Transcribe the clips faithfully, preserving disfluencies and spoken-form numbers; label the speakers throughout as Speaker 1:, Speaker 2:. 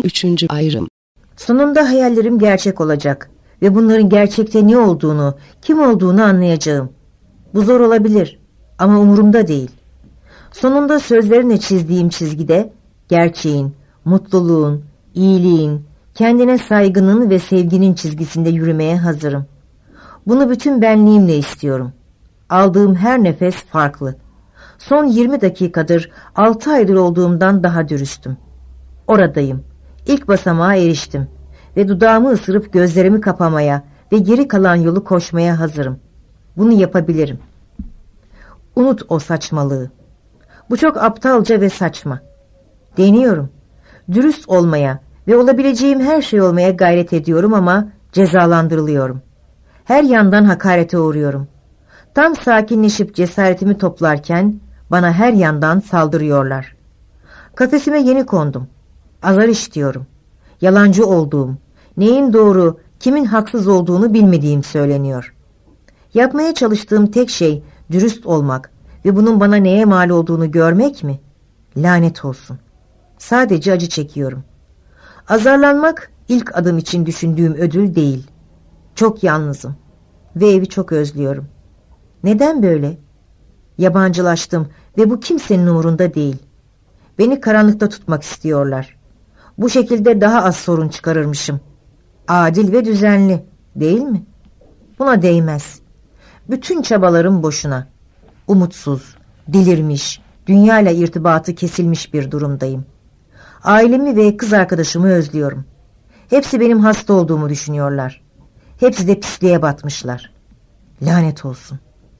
Speaker 1: on üçüncü ayrım.
Speaker 2: Sonunda hayallerim gerçek olacak ve bunların gerçekte ne olduğunu, kim olduğunu anlayacağım. Bu zor olabilir ama umurumda değil. Sonunda sözlerine çizdiğim çizgide gerçeğin, mutluluğun, iyiliğin, kendine saygının ve sevginin çizgisinde yürümeye hazırım. Bunu bütün benliğimle istiyorum. Aldığım her nefes farklı. Son yirmi dakikadır altı aydır olduğumdan daha dürüstüm. Oradayım. İlk basamağa eriştim ve dudağımı ısırıp gözlerimi kapamaya ve geri kalan yolu koşmaya hazırım. Bunu yapabilirim. Unut o saçmalığı. Bu çok aptalca ve saçma. Deniyorum. Dürüst olmaya ve olabileceğim her şey olmaya gayret ediyorum ama cezalandırılıyorum. Her yandan hakarete uğruyorum. Tam sakinleşip cesaretimi toplarken bana her yandan saldırıyorlar. Kafesime yeni kondum. Azar işitiyorum. Yalancı olduğum, neyin doğru, kimin haksız olduğunu bilmediğim söyleniyor. Yapmaya çalıştığım tek şey dürüst olmak ve bunun bana neye mal olduğunu görmek mi? Lanet olsun. Sadece acı çekiyorum. Azarlanmak ilk adım için düşündüğüm ödül değil. Çok yalnızım ve evi çok özlüyorum. Neden böyle? Yabancılaştım ve bu kimsenin umurunda değil. Beni karanlıkta tutmak istiyorlar. Bu şekilde daha az sorun çıkarırmışım. Adil ve düzenli, değil mi? Buna değmez. Bütün çabalarım boşuna. Umutsuz, delirmiş, dünyayla irtibatı kesilmiş bir durumdayım. Ailemi ve kız arkadaşımı özlüyorum. Hepsi benim hasta olduğumu düşünüyorlar. Hepsi de pisliğe batmışlar. Lanet olsun.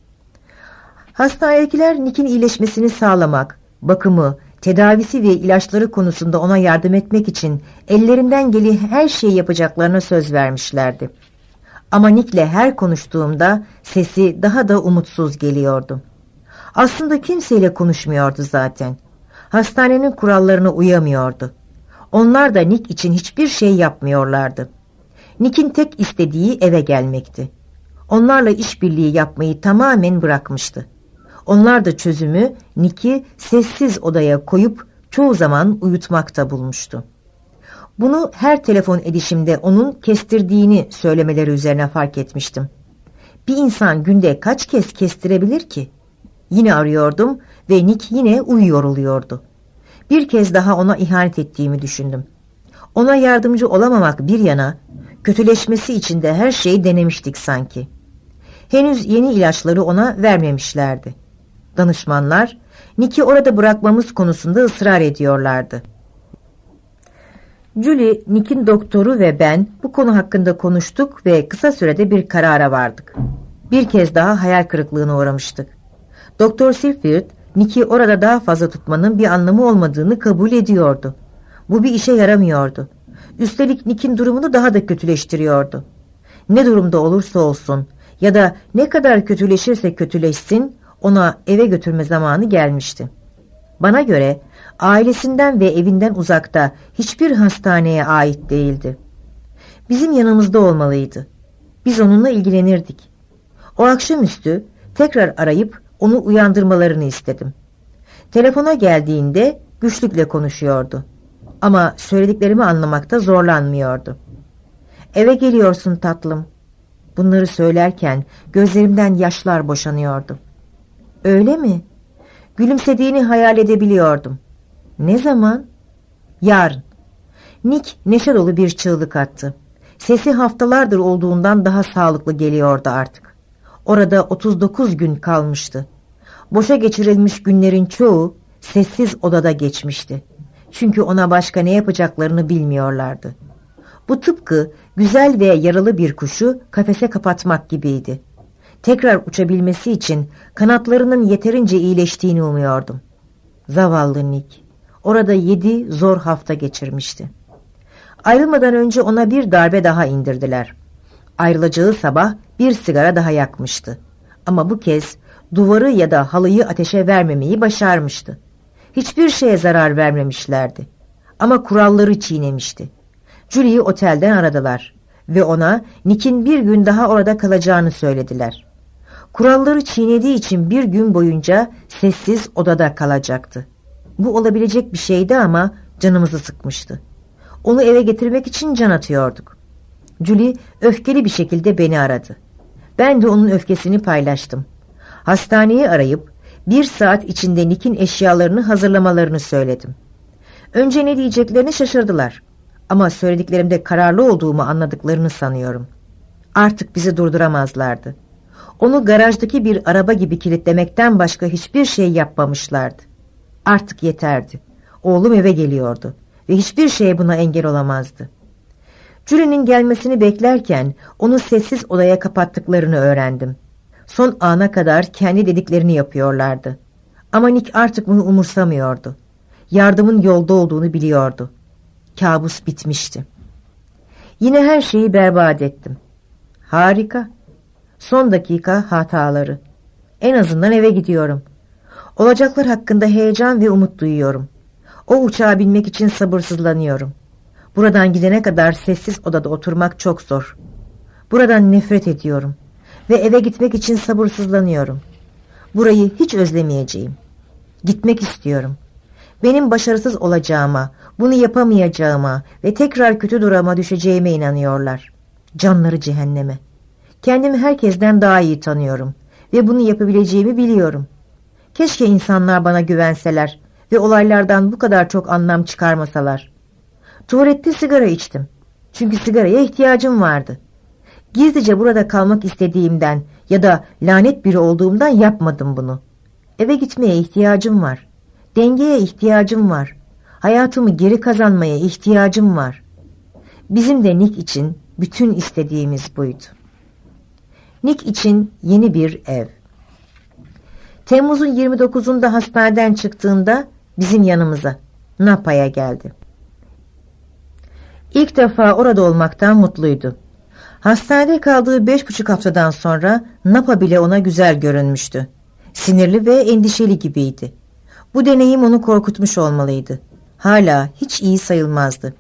Speaker 2: Hastanedekiler Nick'in iyileşmesini sağlamak, bakımı, tedavisi ve ilaçları konusunda ona yardım etmek için ellerinden gelen her şeyi yapacaklarına söz vermişlerdi. Ama Nick'le her konuştuğumda sesi daha da umutsuz geliyordu. Aslında kimseyle konuşmuyordu zaten. Hastanenin kurallarına uyamıyordu. Onlar da Nick için hiçbir şey yapmıyorlardı. Nick'in tek istediği eve gelmekti. Onlarla işbirliği yapmayı tamamen bırakmıştı. Onlar da çözümü Nick'i sessiz odaya koyup çoğu zaman uyutmakta bulmuştu. Bunu her telefon edişimde onun kestirdiğini söylemeleri üzerine fark etmiştim. Bir insan günde kaç kez kestirebilir ki? Yine arıyordum ve Nick yine uyuyor oluyordu. Bir kez daha ona ihanet ettiğimi düşündüm. Ona yardımcı olamamak bir yana, kötüleşmesi için de her şeyi denemiştik sanki. Henüz yeni ilaçları ona vermemişlerdi. Danışmanlar, Nick'i orada bırakmamız konusunda ısrar ediyorlardı. Julie, Nick'in doktoru ve ben bu konu hakkında konuştuk ve kısa sürede bir karara vardık. Bir kez daha hayal kırıklığına uğramıştık. Doktor Silfield, Nick'i orada daha fazla tutmanın bir anlamı olmadığını kabul ediyordu. Bu bir işe yaramıyordu. Üstelik Nick'in durumunu daha da kötüleştiriyordu. Ne durumda olursa olsun ya da ne kadar kötüleşirse kötüleşsin, ona eve götürme zamanı gelmişti. Bana göre ailesinden ve evinden uzakta hiçbir hastaneye ait değildi. Bizim yanımızda olmalıydı. Biz onunla ilgilenirdik. O akşamüstü tekrar arayıp onu uyandırmalarını istedim. Telefona geldiğinde güçlükle konuşuyordu. Ama söylediklerimi anlamakta zorlanmıyordu. Eve geliyorsun tatlım. Bunları söylerken gözlerimden yaşlar boşanıyordu. Öyle mi? Gülümsediğini hayal edebiliyordum. Ne zaman? Yarın. Nick neşe dolu bir çığlık attı. Sesi haftalardır olduğundan daha sağlıklı geliyordu artık. Orada otuz dokuz gün kalmıştı. Boşa geçirilmiş günlerin çoğu sessiz odada geçmişti. Çünkü ona başka ne yapacaklarını bilmiyorlardı. Bu tıpkı güzel ve yaralı bir kuşu kafese kapatmak gibiydi. Tekrar uçabilmesi için kanatlarının yeterince iyileştiğini umuyordum. Zavallı Nick. Orada yedi zor hafta geçirmişti. Ayrılmadan önce ona bir darbe daha indirdiler. Ayrılacağı sabah bir sigara daha yakmıştı. Ama bu kez duvarı ya da halıyı ateşe vermemeyi başarmıştı. Hiçbir şeye zarar vermemişlerdi. Ama kuralları çiğnemişti. Julie'yi otelden aradılar ve ona Nick'in bir gün daha orada kalacağını söylediler. Kuralları çiğnediği için bir gün boyunca sessiz odada kalacaktı. Bu olabilecek bir şeydi ama canımızı sıkmıştı. Onu eve getirmek için can atıyorduk. Julie öfkeli bir şekilde beni aradı. Ben de onun öfkesini paylaştım. Hastaneyi arayıp bir saat içinde Nick'in eşyalarını hazırlamalarını söyledim. Önce ne diyeceklerini şaşırdılar. Ama söylediklerimde kararlı olduğumu anladıklarını sanıyorum. Artık bizi durduramazlardı. Onu garajdaki bir araba gibi kilitlemekten başka hiçbir şey yapmamışlardı. Artık yeterdi. Oğlum eve geliyordu ve hiçbir şey buna engel olamazdı. Julie'nin gelmesini beklerken onu sessiz odaya kapattıklarını öğrendim. Son ana kadar kendi dediklerini yapıyorlardı. Ama Nick artık bunu umursamıyordu. Yardımın yolda olduğunu biliyordu. Kabus bitmişti. Yine her şeyi berbat ettim. Harika. Son dakika hataları. En azından eve gidiyorum. Olacaklar hakkında heyecan ve umut duyuyorum. O uçağa binmek için sabırsızlanıyorum. Buradan gidene kadar sessiz odada oturmak çok zor. Buradan nefret ediyorum. Ve eve gitmek için sabırsızlanıyorum. Burayı hiç özlemeyeceğim. Gitmek istiyorum. Benim başarısız olacağıma, bunu yapamayacağıma ve tekrar kötü duruma düşeceğime inanıyorlar. Canları cehenneme. Kendimi herkesten daha iyi tanıyorum ve bunu yapabileceğimi biliyorum. Keşke insanlar bana güvenseler ve olaylardan bu kadar çok anlam çıkarmasalar. Tuvalette sigara içtim. Çünkü sigaraya ihtiyacım vardı. Gizlice burada kalmak istediğimden ya da lanet biri olduğumdan yapmadım bunu. Eve gitmeye ihtiyacım var. Dengeye ihtiyacım var. Hayatımı geri kazanmaya ihtiyacım var. Bizim de Nick için bütün istediğimiz buydu. Nick için yeni bir ev. Temmuz'un yirmi dokuzunda hastaneden çıktığında bizim yanımıza, Napa'ya geldi. İlk defa orada olmaktan mutluydu. Hastanede kaldığı beş buçuk haftadan sonra Napa bile ona güzel görünmüştü. Sinirli ve endişeli gibiydi. Bu deneyim onu korkutmuş olmalıydı. Hala hiç iyi sayılmazdı.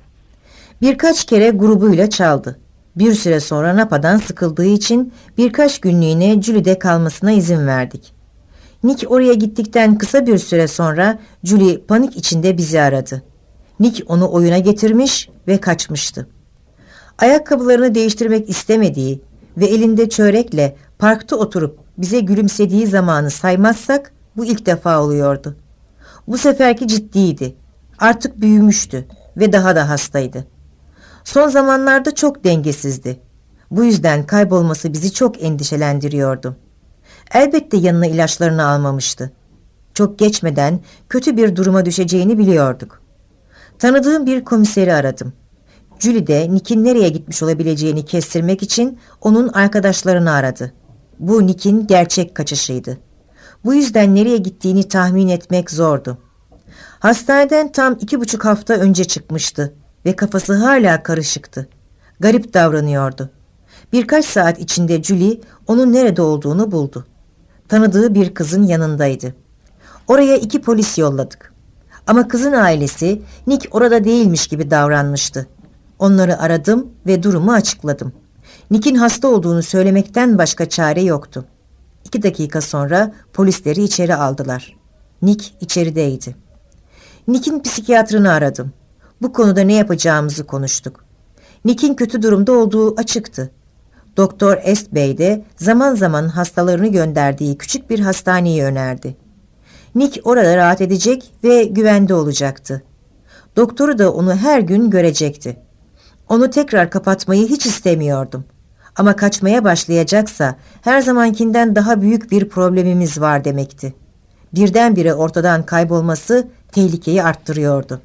Speaker 2: Birkaç kere grubuyla çaldı. Bir süre sonra Napa'dan sıkıldığı için birkaç günlüğüne Julie'de kalmasına izin verdik. Nick oraya gittikten kısa bir süre sonra Julie panik içinde bizi aradı. Nick onu oyuna getirmiş ve kaçmıştı. Ayakkabılarını değiştirmek istemediği ve elinde çörekle parkta oturup bize gülümsediği zamanı saymazsak bu ilk defa oluyordu. Bu seferki ciddiydi. Artık büyümüştü ve daha da hastaydı. Son zamanlarda çok dengesizdi. Bu yüzden kaybolması bizi çok endişelendiriyordu. Elbette yanına ilaçlarını almamıştı. Çok geçmeden kötü bir duruma düşeceğini biliyorduk. Tanıdığım bir komiseri aradım. Julie de Nick'in nereye gitmiş olabileceğini kestirmek için onun arkadaşlarını aradı. Bu Nick'in gerçek kaçışıydı. Bu yüzden nereye gittiğini tahmin etmek zordu. Hastaneden tam iki buçuk hafta önce çıkmıştı ve kafası hala karışıktı. Garip davranıyordu. Birkaç saat içinde Julie onun nerede olduğunu buldu. Tanıdığı bir kızın yanındaydı. Oraya iki polis yolladık. Ama kızın ailesi Nick orada değilmiş gibi davranmıştı. Onları aradım ve durumu açıkladım. Nick'in hasta olduğunu söylemekten başka çare yoktu. İki dakika sonra polisleri içeri aldılar. Nick içerideydi. Nick'in psikiyatrını aradım. Bu konuda ne yapacağımızı konuştuk. Nick'in kötü durumda olduğu açıktı. Doktor Est Bey de zaman zaman hastalarını gönderdiği küçük bir hastaneyi önerdi. Nick orada rahat edecek ve güvende olacaktı. Doktoru da onu her gün görecekti. Onu tekrar kapatmayı hiç istemiyordum. Ama kaçmaya başlayacaksa her zamankinden daha büyük bir problemimiz var demekti. Birdenbire ortadan kaybolması tehlikeyi arttırıyordu.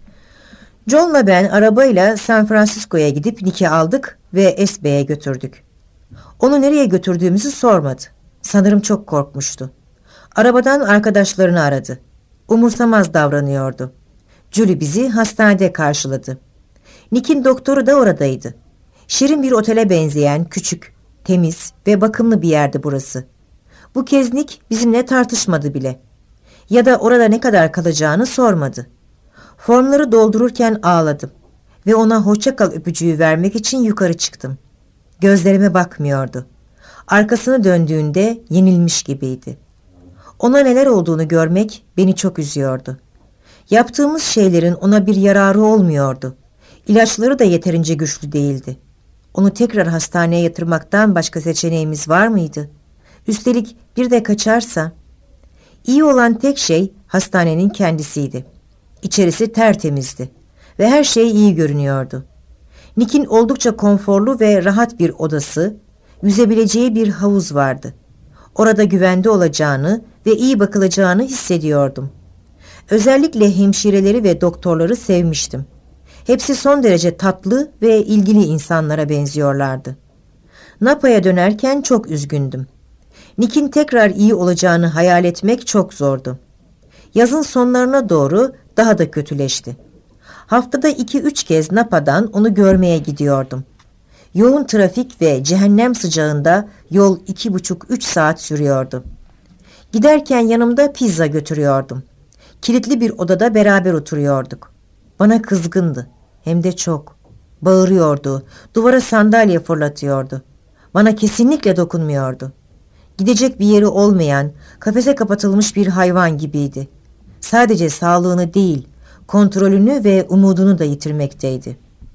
Speaker 2: John'la ben arabayla San Francisco'ya gidip Nick'i aldık ve S B'ye götürdük. Onu nereye götürdüğümüzü sormadı. Sanırım çok korkmuştu. Arabadan arkadaşlarını aradı. Umursamaz davranıyordu. Julie bizi hastanede karşıladı. Nick'in doktoru da oradaydı. Şirin bir otele benzeyen küçük, temiz ve bakımlı bir yerdi burası. Bu kez Nick bizimle tartışmadı bile. Ya da orada ne kadar kalacağını sormadı. Formları doldururken ağladım ve ona hoşça kal öpücüğü vermek için yukarı çıktım. Gözlerime bakmıyordu. Arkasını döndüğünde yenilmiş gibiydi. Ona neler olduğunu görmek beni çok üzüyordu. Yaptığımız şeylerin ona bir yararı olmuyordu. İlaçları da yeterince güçlü değildi. Onu tekrar hastaneye yatırmaktan başka seçeneğimiz var mıydı? Üstelik bir de kaçarsa? İyi olan tek şey hastanenin kendisiydi. İçerisi tertemizdi ve her şey iyi görünüyordu. Nick'in oldukça konforlu ve rahat bir odası, yüzebileceği bir havuz vardı. Orada güvende olacağını ve iyi bakılacağını hissediyordum. Özellikle hemşireleri ve doktorları sevmiştim. Hepsi son derece tatlı ve ilgili insanlara benziyorlardı. Napa'ya dönerken çok üzgündüm. Nick'in tekrar iyi olacağını hayal etmek çok zordu. Yazın sonlarına doğru daha da kötüleşti. Haftada iki üç kez Napa'dan onu görmeye gidiyordum. Yoğun trafik ve cehennem sıcağında yol iki buçuk üç saat sürüyordu. Giderken yanımda pizza götürüyordum. Kilitli bir odada beraber oturuyorduk. Bana kızgındı, hem de çok. Bağırıyordu, duvara sandalye fırlatıyordu. Bana kesinlikle dokunmuyordu. Gidecek bir yeri olmayan, kafese kapatılmış bir hayvan gibiydi. Sadece sağlığını değil, kontrolünü ve umudunu da yitirmekteydi.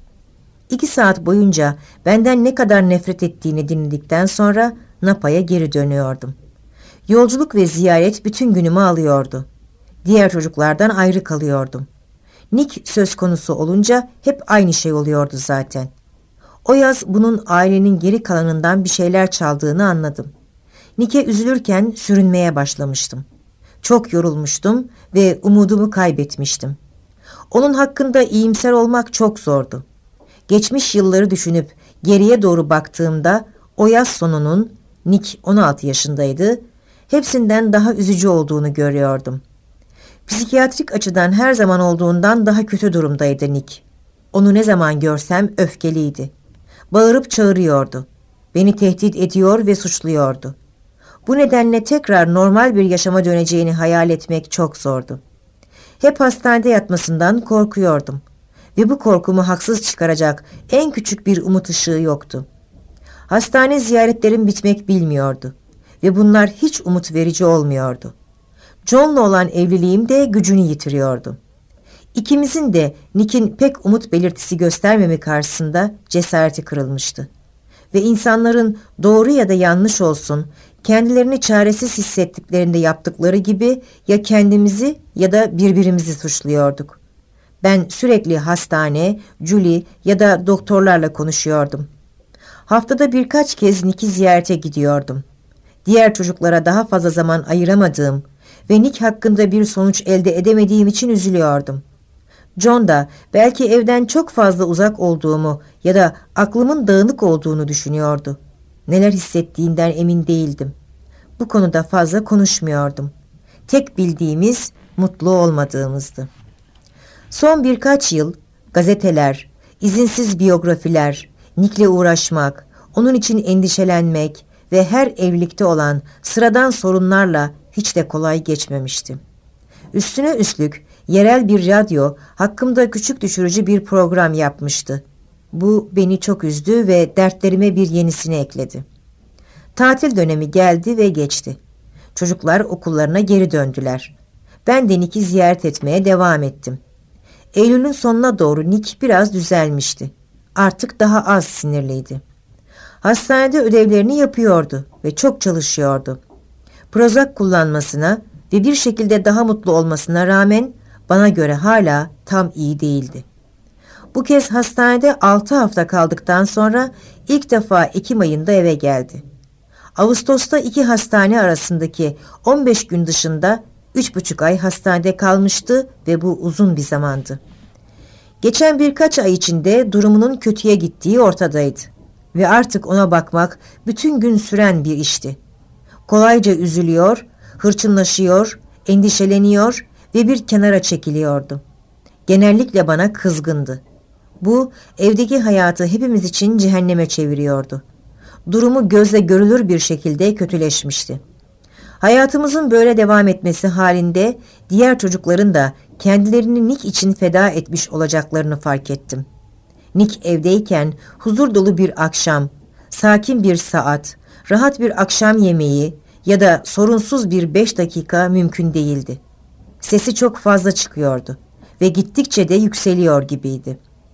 Speaker 2: İki saat boyunca benden ne kadar nefret ettiğini dinledikten sonra Napa'ya geri dönüyordum. Yolculuk ve ziyaret bütün günümü alıyordu. Diğer çocuklardan ayrı kalıyordum. Nick söz konusu olunca hep aynı şey oluyordu zaten. O yaz bunun ailenin geri kalanından bir şeyler çaldığını anladım. Nick'e üzülürken sürünmeye başlamıştım. Çok yorulmuştum ve umudumu kaybetmiştim. Onun hakkında iyimser olmak çok zordu. Geçmiş yılları düşünüp geriye doğru baktığımda o yaz sonunun, Nick on altı yaşındaydı, hepsinden daha üzücü olduğunu görüyordum. Psikiyatrik açıdan her zaman olduğundan daha kötü durumdaydı Nick. Onu ne zaman görsem öfkeliydi. Bağırıp çağırıyordu. Beni tehdit ediyor ve suçluyordu. Bu nedenle tekrar normal bir yaşama döneceğini hayal etmek çok zordu. Hep hastanede yatmasından korkuyordum. Ve bu korkumu haksız çıkaracak en küçük bir umut ışığı yoktu. Hastane ziyaretlerim bitmek bilmiyordu. Ve bunlar hiç umut verici olmuyordu. John'la olan evliliğim de gücünü yitiriyordu. İkimizin de Nick'in pek umut belirtisi göstermemi karşısında cesareti kırılmıştı. Ve insanların doğru ya da yanlış olsun, kendilerini çaresiz hissettiklerinde yaptıkları gibi ya kendimizi ya da birbirimizi suçluyorduk. Ben sürekli hastane, Julie ya da doktorlarla konuşuyordum. Haftada birkaç kez Nick'i ziyarete gidiyordum. Diğer çocuklara daha fazla zaman ayıramadığım ve Nick hakkında bir sonuç elde edemediğim için üzülüyordum. John da belki evden çok fazla uzak olduğumu ya da aklımın dağınık olduğunu düşünüyordu. Neler hissettiğinden emin değildim. Bu konuda fazla konuşmuyordum. Tek bildiğimiz mutlu olmadığımızdı. Son birkaç yıl gazeteler, izinsiz biyografiler, Nick'le uğraşmak, onun için endişelenmek ve her evlilikte olan sıradan sorunlarla hiç de kolay geçmemişti. Üstüne üstlük yerel bir radyo hakkımda küçük düşürücü bir program yapmıştı. Bu beni çok üzdü ve dertlerime bir yenisini ekledi. Tatil dönemi geldi ve geçti. Çocuklar okullarına geri döndüler. Ben de Nick'i ziyaret etmeye devam ettim. Eylül'ün sonuna doğru Nick biraz düzelmişti. Artık daha az sinirliydi. Hastanede ödevlerini yapıyordu ve çok çalışıyordu. Prozac kullanmasına ve bir şekilde daha mutlu olmasına rağmen bana göre hala tam iyi değildi. Bu kez hastanede altı hafta kaldıktan sonra ilk defa Ekim ayında eve geldi. Ağustos'ta iki hastane arasındaki on beş gün dışında üç buçuk ay hastanede kalmıştı ve bu uzun bir zamandı. Geçen birkaç ay içinde durumunun kötüye gittiği ortadaydı ve artık ona bakmak bütün gün süren bir işti. Kolayca üzülüyor, hırçınlaşıyor, endişeleniyor ve bir kenara çekiliyordu. Genellikle bana kızgındı. Bu evdeki hayatı hepimiz için cehenneme çeviriyordu. Durumu gözle görülür bir şekilde kötüleşmişti. Hayatımızın böyle devam etmesi halinde diğer çocukların da kendilerini Nick için feda etmiş olacaklarını fark ettim. Nick evdeyken huzur dolu bir akşam, sakin bir saat, rahat bir akşam yemeği ya da sorunsuz bir beş dakika mümkün değildi. Sesi çok fazla çıkıyordu ve gittikçe de yükseliyor gibiydi.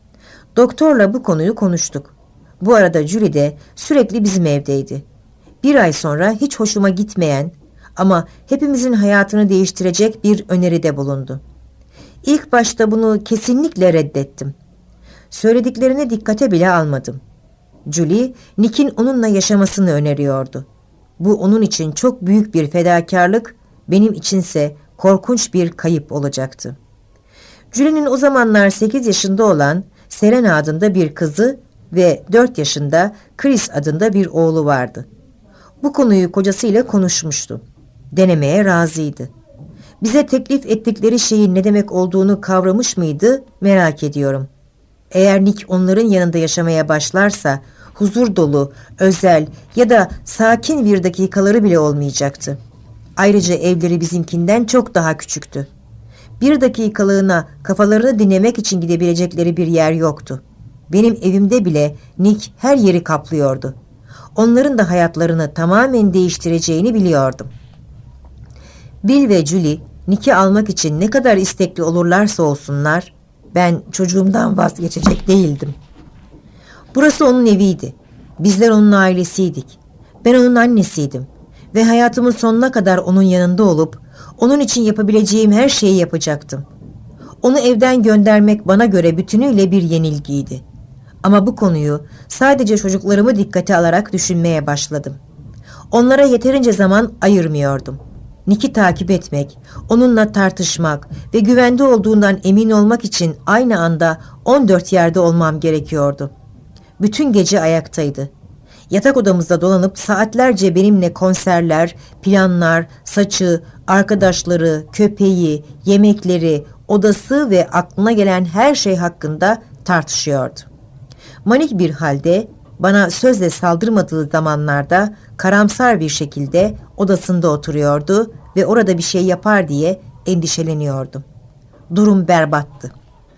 Speaker 2: Doktorla bu konuyu konuştuk. Bu arada Julie de sürekli bizim evdeydi. Bir ay sonra hiç hoşuma gitmeyen ama hepimizin hayatını değiştirecek bir öneride bulundu. İlk başta bunu kesinlikle reddettim. Söylediklerini dikkate bile almadım. Julie, Nick'in onunla yaşamasını öneriyordu. Bu onun için çok büyük bir fedakarlık, benim içinse korkunç bir kayıp olacaktı. Julie'nin o zamanlar sekiz yaşında olan Serena adında bir kızı ve dört yaşında Chris adında bir oğlu vardı. Bu konuyu kocasıyla konuşmuştu. Denemeye razıydı. Bize teklif ettikleri şeyin ne demek olduğunu kavramış mıydı merak ediyorum. Eğer Nick onların yanında yaşamaya başlarsa huzur dolu, özel ya da sakin bir dakikaları bile olmayacaktı. Ayrıca evleri bizimkinden çok daha küçüktü. Bir dakikalığına kafalarını dinlemek için gidebilecekleri bir yer yoktu. Benim evimde bile Nick her yeri kaplıyordu. Onların da hayatlarını tamamen değiştireceğini biliyordum. Bill ve Julie, Nick'i almak için ne kadar istekli olurlarsa olsunlar, ben çocuğumdan vazgeçecek değildim. Burası onun eviydi. Bizler onun ailesiydik. Ben onun annesiydim. Ve hayatımın sonuna kadar onun yanında olup, onun için yapabileceğim her şeyi yapacaktım. Onu evden göndermek bana göre bütünüyle bir yenilgiydi. Ama bu konuyu sadece çocuklarımı dikkate alarak düşünmeye başladım. Onlara yeterince zaman ayırmıyordum. Nick'i takip etmek, onunla tartışmak ve güvende olduğundan emin olmak için aynı anda on dört yerde olmam gerekiyordu. Bütün gece ayaktaydı. Yatak odamızda dolanıp saatlerce benimle konserler, planlar, saçı, arkadaşları, köpeği, yemekleri, odası ve aklına gelen her şey hakkında tartışıyordu. Manik bir halde, bana sözle saldırmadığı zamanlarda karamsar bir şekilde odasında oturuyordu ve orada bir şey yapar diye endişeleniyordum. Durum berbattı.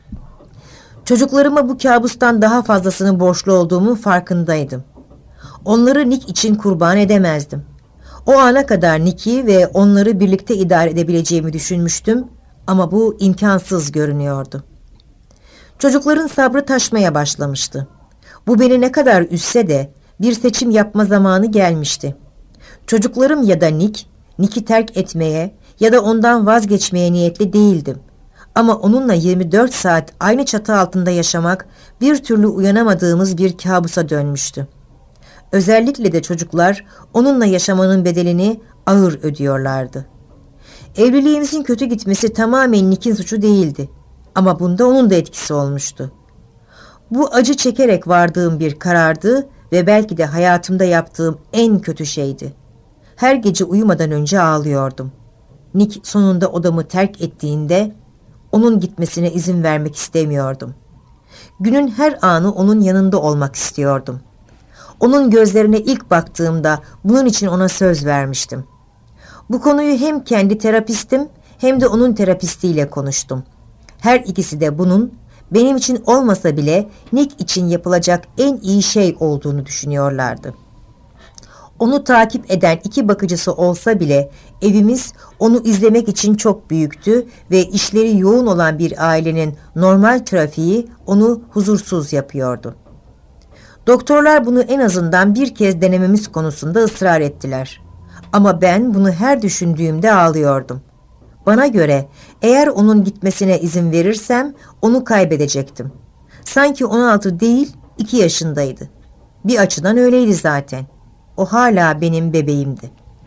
Speaker 2: Çocuklarıma bu kabustan daha fazlasını borçlu olduğumun farkındaydım. Onları Nick için kurban edemezdim. O ana kadar Nick'i ve onları birlikte idare edebileceğimi düşünmüştüm ama bu imkansız görünüyordu. Çocukların sabrı taşmaya başlamıştı. Bu beni ne kadar üzse de bir seçim yapma zamanı gelmişti. Çocuklarım ya da Nick, Nick'i terk etmeye ya da ondan vazgeçmeye niyetli değildim. Ama onunla yirmi dört saat aynı çatı altında yaşamak bir türlü uyanamadığımız bir kabusa dönmüştü. Özellikle de çocuklar onunla yaşamanın bedelini ağır ödüyorlardı. Evliliğimizin kötü gitmesi tamamen Nick'in suçu değildi. Ama bunda onun da etkisi olmuştu. Bu acı çekerek vardığım bir karardı ve belki de hayatımda yaptığım en kötü şeydi. Her gece uyumadan önce ağlıyordum. Nick sonunda odamı terk ettiğinde onun gitmesine izin vermek istemiyordum. Günün her anı onun yanında olmak istiyordum. Onun gözlerine ilk baktığımda bunun için ona söz vermiştim. Bu konuyu hem kendi terapistim hem de onun terapistiyle konuştum. Her ikisi de bunun benim için olmasa bile Nick için yapılacak en iyi şey olduğunu düşünüyorlardı. Onu takip eden iki bakıcısı olsa bile evimiz onu izlemek için çok büyüktü ve işleri yoğun olan bir ailenin normal trafiği onu huzursuz yapıyordu. Doktorlar bunu en azından bir kez denememiz konusunda ısrar ettiler. Ama ben bunu her düşündüğümde ağlıyordum. Bana göre eğer onun gitmesine izin verirsem onu kaybedecektim. Sanki on altı değil iki yaşındaydı. Bir açıdan öyleydi zaten. O hala benim bebeğimdi.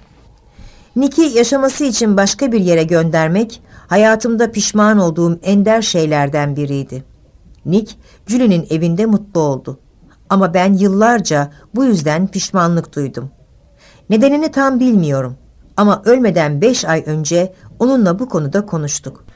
Speaker 2: Nick'i yaşaması için başka bir yere göndermek hayatımda pişman olduğum ender şeylerden biriydi. Nick, Julie'nin evinde mutlu oldu. Ama ben yıllarca bu yüzden pişmanlık duydum. Nedenini tam bilmiyorum. Ama ölmeden beş ay önce onunla bu konuda konuştuk.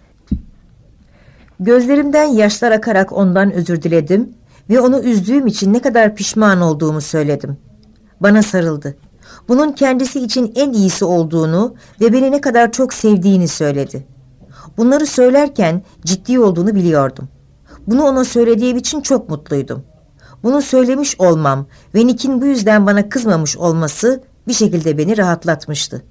Speaker 2: Gözlerimden yaşlar akarak ondan özür diledim ve onu üzdüğüm için ne kadar pişman olduğumu söyledim. Bana sarıldı. Bunun kendisi için en iyisi olduğunu ve beni ne kadar çok sevdiğini söyledi. Bunları söylerken ciddi olduğunu biliyordum. Bunu ona söylediğim için çok mutluydum. Bunu söylemiş olmam ve Nick'in bu yüzden bana kızmamış olması bir şekilde beni rahatlatmıştı.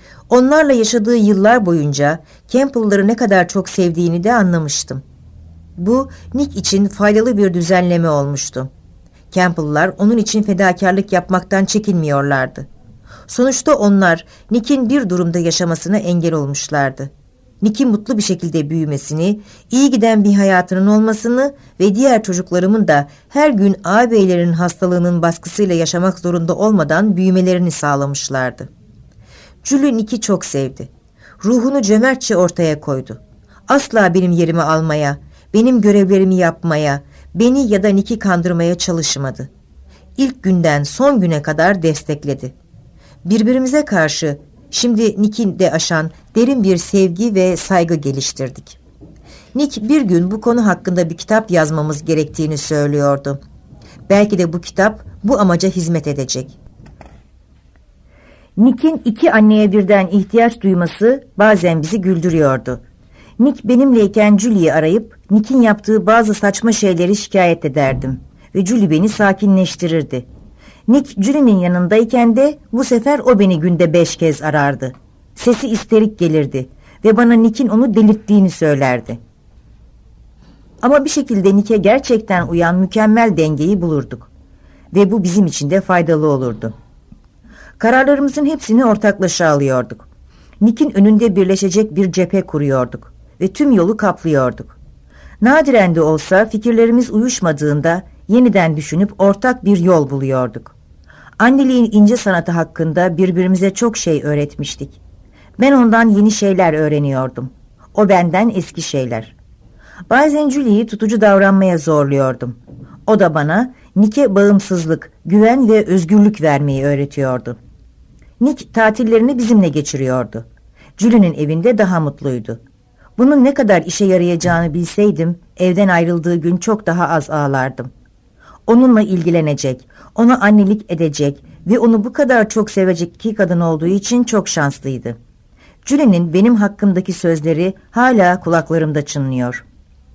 Speaker 2: Onlarla yaşadığı yıllar boyunca Campbell'ları ne kadar çok sevdiğini de anlamıştım. Bu, Nick için faydalı bir düzenleme olmuştu. Campbell'lar onun için fedakarlık yapmaktan çekinmiyorlardı. Sonuçta onlar Nick'in bir durumda yaşamasına engel olmuşlardı. Nick'in mutlu bir şekilde büyümesini, iyi giden bir hayatının olmasını ve diğer çocuklarımın da her gün ağabeylerin hastalığının baskısıyla yaşamak zorunda olmadan büyümelerini sağlamışlardı. Julie Nick'i çok sevdi. Ruhunu cömertçe ortaya koydu. Asla benim yerimi almaya, benim görevlerimi yapmaya, beni ya da Nick'i kandırmaya çalışmadı. İlk günden son güne kadar destekledi. Birbirimize karşı şimdi Nick'i de aşan derin bir sevgi ve saygı geliştirdik. Nick bir gün bu konu hakkında bir kitap yazmamız gerektiğini söylüyordu. Belki de bu kitap bu amaca hizmet edecek. Nick'in iki anneye birden ihtiyaç duyması bazen bizi güldürüyordu. Nick benimleyken Julie'yi arayıp Nick'in yaptığı bazı saçma şeyleri şikayet ederdim ve Julie beni sakinleştirirdi. Nick Julie'nin yanındayken de bu sefer o beni günde beş kez arardı. Sesi isterik gelirdi ve bana Nick'in onu delirttiğini söylerdi. Ama bir şekilde Nick'e gerçekten uyan mükemmel dengeyi bulurduk ve bu bizim için de faydalı olurdu. Kararlarımızın hepsini ortaklaşa alıyorduk. Nick'in önünde birleşecek bir cephe kuruyorduk ve tüm yolu kaplıyorduk. Nadiren de olsa fikirlerimiz uyuşmadığında yeniden düşünüp ortak bir yol buluyorduk. Anneliğin ince sanatı hakkında birbirimize çok şey öğretmiştik. Ben ondan yeni şeyler öğreniyordum. O benden eski şeyler. Bazen Julie'yi tutucu davranmaya zorluyordum. O da bana Nick'e bağımsızlık, güven ve özgürlük vermeyi öğretiyordu. Nick tatillerini bizimle geçiriyordu. Julie'nin evinde daha mutluydu. Bunun ne kadar işe yarayacağını bilseydim, evden ayrıldığı gün çok daha az ağlardım. Onunla ilgilenecek, ona annelik edecek ve onu bu kadar çok sevecek iki kadın olduğu için çok şanslıydı. Julie'nin benim hakkımdaki sözleri hala kulaklarımda çınlıyor.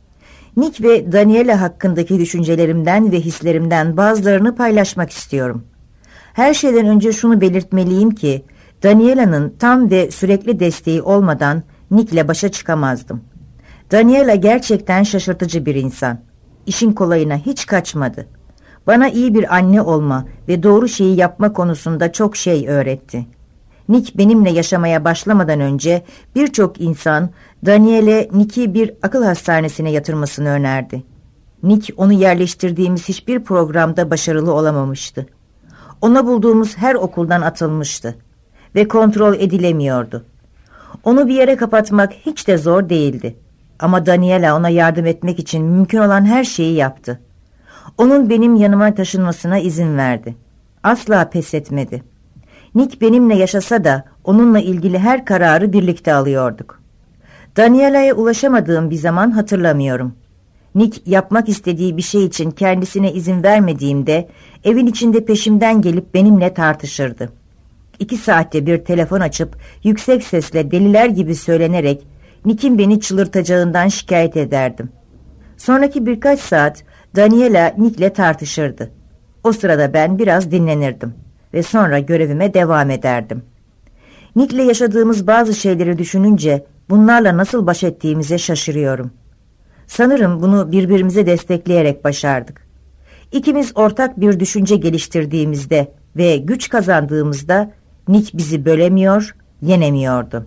Speaker 2: Nick ve Daniela hakkındaki düşüncelerimden ve hislerimden bazılarını paylaşmak istiyorum. Her şeyden önce şunu belirtmeliyim ki, Daniela'nın tam ve sürekli desteği olmadan Nick'le başa çıkamazdım. Daniela gerçekten şaşırtıcı bir insan. İşin kolayına hiç kaçmadı. Bana iyi bir anne olma ve doğru şeyi yapma konusunda çok şey öğretti. Nick benimle yaşamaya başlamadan önce birçok insan Daniel'e Nick'i bir akıl hastanesine yatırmasını önerdi. Nick onu yerleştirdiğimiz hiçbir programda başarılı olamamıştı. Ona bulduğumuz her okuldan atılmıştı ve kontrol edilemiyordu. Onu bir yere kapatmak hiç de zor değildi. Ama Daniela ona yardım etmek için mümkün olan her şeyi yaptı. Onun benim yanıma taşınmasına izin verdi. Asla pes etmedi. Nick benimle yaşasa da onunla ilgili her kararı birlikte alıyorduk. Daniela'ya ulaşamadığım bir zaman hatırlamıyorum. Nick yapmak istediği bir şey için kendisine izin vermediğimde evin içinde peşimden gelip benimle tartışırdı. İki saatte bir telefon açıp yüksek sesle deliler gibi söylenerek Nick'in beni çıldırtacağından şikayet ederdim. Sonraki birkaç saat Daniela Nick'le tartışırdı. O sırada ben biraz dinlenirdim ve sonra görevime devam ederdim. Nick'le yaşadığımız bazı şeyleri düşününce bunlarla nasıl baş ettiğimize şaşırıyorum. Sanırım bunu birbirimize destekleyerek başardık. İkimiz ortak bir düşünce geliştirdiğimizde ve güç kazandığımızda Nick bizi bölemiyor, yenemiyordu.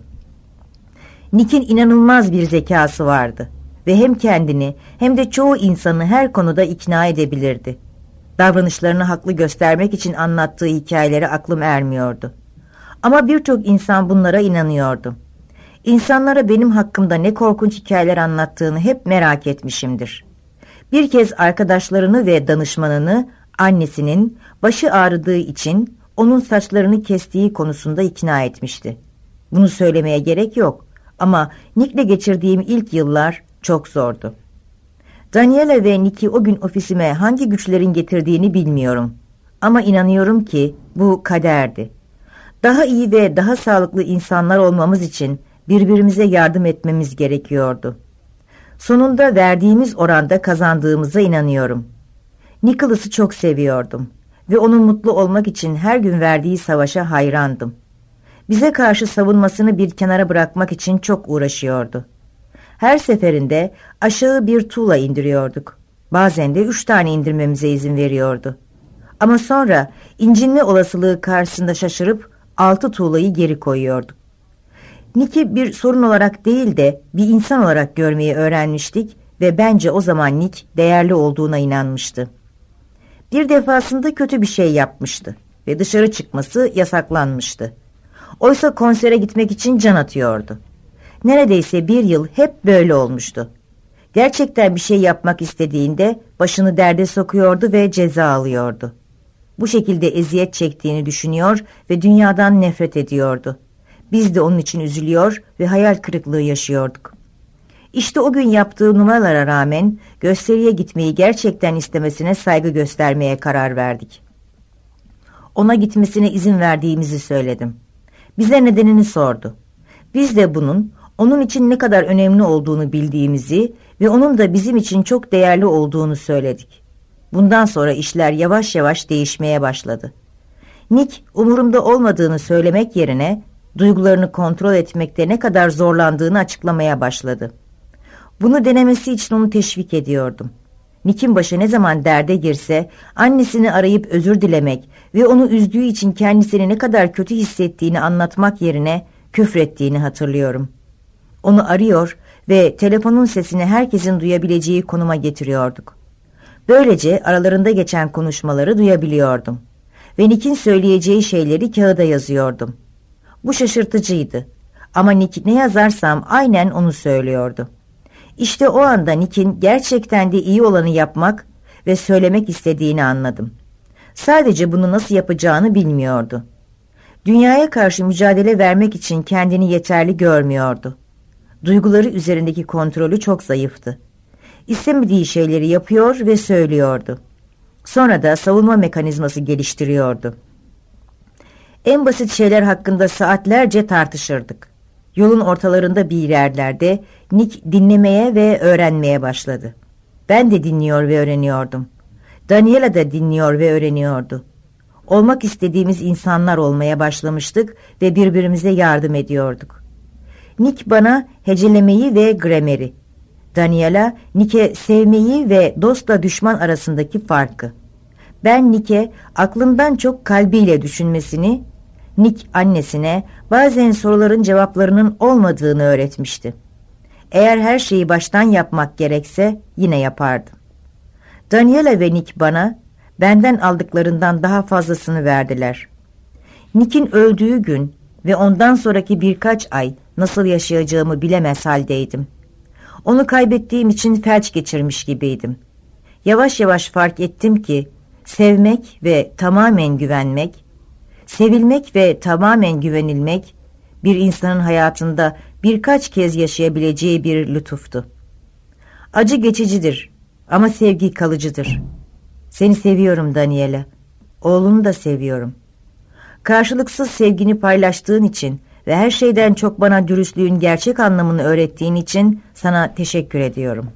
Speaker 2: Nick'in inanılmaz bir zekası vardı ve hem kendini hem de çoğu insanı her konuda ikna edebilirdi. Davranışlarını haklı göstermek için anlattığı hikayeleri aklım ermiyordu. Ama birçok insan bunlara inanıyordu. İnsanlara benim hakkımda ne korkunç hikayeler anlattığını hep merak etmişimdir. Bir kez arkadaşlarını ve danışmanını annesinin başı ağrıdığı için onun saçlarını kestiği konusunda ikna etmişti. Bunu söylemeye gerek yok ama Nick'le geçirdiğim ilk yıllar çok zordu. Daniela ve Nick'i o gün ofisime hangi güçlerin getirdiğini bilmiyorum. Ama inanıyorum ki bu kaderdi. Daha iyi ve daha sağlıklı insanlar olmamız için birbirimize yardım etmemiz gerekiyordu. Sonunda verdiğimiz oranda kazandığımıza inanıyorum. Nicholas'ı çok seviyordum ve onun mutlu olmak için her gün verdiği savaşa hayrandım. Bize karşı savunmasını bir kenara bırakmak için çok uğraşıyordu. Her seferinde aşağı bir tuğla indiriyorduk. Bazen de üç tane indirmemize izin veriyordu. Ama sonra incinme olasılığı karşısında şaşırıp altı tuğlayı geri koyuyorduk. Nick'i bir sorun olarak değil de bir insan olarak görmeyi öğrenmiştik ve bence o zaman Nick değerli olduğuna inanmıştı. Bir defasında kötü bir şey yapmıştı ve dışarı çıkması yasaklanmıştı. Oysa konsere gitmek için can atıyordu. Neredeyse bir yıl hep böyle olmuştu. Gerçekten bir şey yapmak istediğinde başını derde sokuyordu ve ceza alıyordu. Bu şekilde eziyet çektiğini düşünüyor ve dünyadan nefret ediyordu. Biz de onun için üzülüyor ve hayal kırıklığı yaşıyorduk. İşte o gün yaptığı numaralara rağmen gösteriye gitmeyi gerçekten istemesine saygı göstermeye karar verdik. Ona gitmesine izin verdiğimizi söyledim. Bize nedenini sordu. Biz de bunun onun için ne kadar önemli olduğunu bildiğimizi ve onun da bizim için çok değerli olduğunu söyledik. Bundan sonra işler yavaş yavaş değişmeye başladı. Nick umurumda olmadığını söylemek yerine duygularını kontrol etmekte ne kadar zorlandığını açıklamaya başladı. Bunu denemesi için onu teşvik ediyordum. Nick'in başı ne zaman derde girse annesini arayıp özür dilemek ve onu üzdüğü için kendisini ne kadar kötü hissettiğini anlatmak yerine küfrettiğini hatırlıyorum. Onu arıyor ve telefonun sesini herkesin duyabileceği konuma getiriyorduk. Böylece aralarında geçen konuşmaları duyabiliyordum. Ve Nick'in söyleyeceği şeyleri kağıda yazıyordum. Bu şaşırtıcıydı. Ama Nick ne yazarsam aynen onu söylüyordu. İşte o anda Nick'in gerçekten de iyi olanı yapmak ve söylemek istediğini anladım. Sadece bunu nasıl yapacağını bilmiyordu. Dünyaya karşı mücadele vermek için kendini yeterli görmüyordu. Duyguları üzerindeki kontrolü çok zayıftı. İstemediği şeyleri yapıyor ve söylüyordu. Sonra da savunma mekanizması geliştiriyordu. En basit şeyler hakkında saatlerce tartışırdık. Yolun ortalarında bir yerlerde Nick dinlemeye ve öğrenmeye başladı. Ben de dinliyor ve öğreniyordum. Daniela da dinliyor ve öğreniyordu. Olmak istediğimiz insanlar olmaya başlamıştık ve birbirimize yardım ediyorduk. Nick bana hecelemeyi ve grameri, Daniela, Nick'e sevmeyi ve dostla düşman arasındaki farkı. Ben Nick'e aklından çok kalbiyle düşünmesini, Nick annesine bazen soruların cevaplarının olmadığını öğretmişti. Eğer her şeyi baştan yapmak gerekse yine yapardı. Daniela ve Nick bana benden aldıklarından daha fazlasını verdiler. Nick'in öldüğü gün ve ondan sonraki birkaç ay nasıl yaşayacağımı bilemez haldeydim. Onu kaybettiğim için felç geçirmiş gibiydim. Yavaş yavaş fark ettim ki sevmek ve tamamen güvenmek, sevilmek ve tamamen güvenilmek bir insanın hayatında birkaç kez yaşayabileceği bir lütuftu. Acı geçicidir ama sevgi kalıcıdır. Seni seviyorum Daniela. Oğlunu da seviyorum. Karşılıksız sevgini paylaştığın için ve her şeyden çok bana dürüstlüğün gerçek anlamını öğrettiğin için sana teşekkür ediyorum.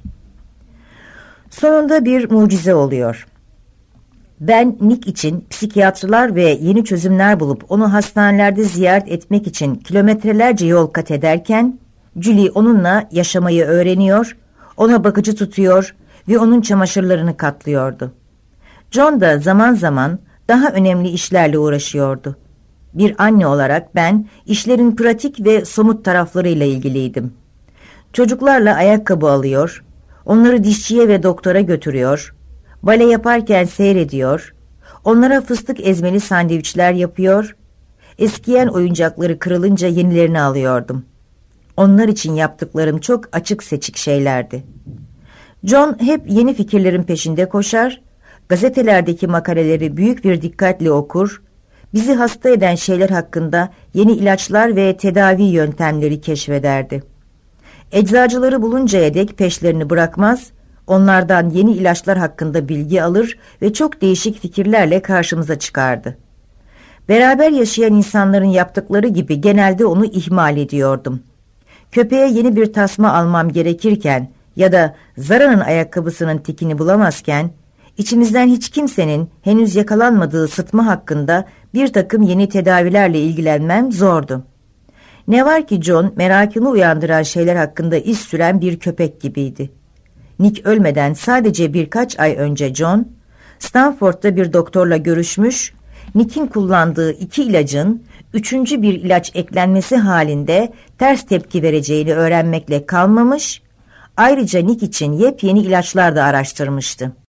Speaker 2: Sonunda bir mucize oluyor. Ben Nick için psikiyatrlar ve yeni çözümler bulup onu hastanelerde ziyaret etmek için kilometrelerce yol kat ederken, Julie onunla yaşamayı öğreniyor, ona bakıcı tutuyor ve onun çamaşırlarını katlıyordu. John da zaman zaman daha önemli işlerle uğraşıyordu. Bir anne olarak ben işlerin pratik ve somut taraflarıyla ilgiliydim. Çocuklarla ayakkabı alıyor, onları dişçiye ve doktora götürüyor, bale yaparken seyrediyor, onlara fıstık ezmeli sandviçler yapıyor, eskiyen oyuncakları kırılınca yenilerini alıyordum. Onlar için yaptıklarım çok açık seçik şeylerdi. John hep yeni fikirlerin peşinde koşar, gazetelerdeki makaleleri büyük bir dikkatle okur, bizi hasta eden şeyler hakkında yeni ilaçlar ve tedavi yöntemleri keşfederdi. Eczacıları buluncaya dek peşlerini bırakmaz, onlardan yeni ilaçlar hakkında bilgi alır ve çok değişik fikirlerle karşımıza çıkardı. Beraber yaşayan insanların yaptıkları gibi genelde onu ihmal ediyordum. Köpeğe yeni bir tasma almam gerekirken ya da Zara'nın ayakkabısının tikini bulamazken, İçimizden hiç kimsenin henüz yakalanmadığı sıtma hakkında bir takım yeni tedavilerle ilgilenmem zordu. Ne var ki John merakını uyandıran şeyler hakkında iz süren bir köpek gibiydi. Nick ölmeden sadece birkaç ay önce John, Stanford'da bir doktorla görüşmüş, Nick'in kullandığı iki ilacın üçüncü bir ilaç eklenmesi halinde ters tepki vereceğini öğrenmekle kalmamış, ayrıca Nick için yepyeni ilaçlar da araştırmıştı.